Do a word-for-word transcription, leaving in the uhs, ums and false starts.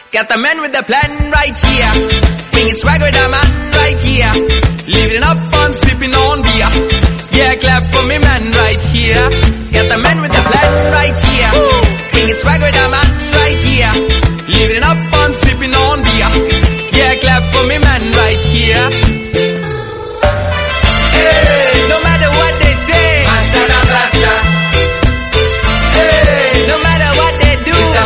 Got the man with the plan right here. Bringing swag with the man right here. Living up on sipping on beer. Yeah, clap for me man right here. Got the man with the plan right here. Bringing swag with the man right here. Living up on sipping on beer. Yeah, clap for me man right here.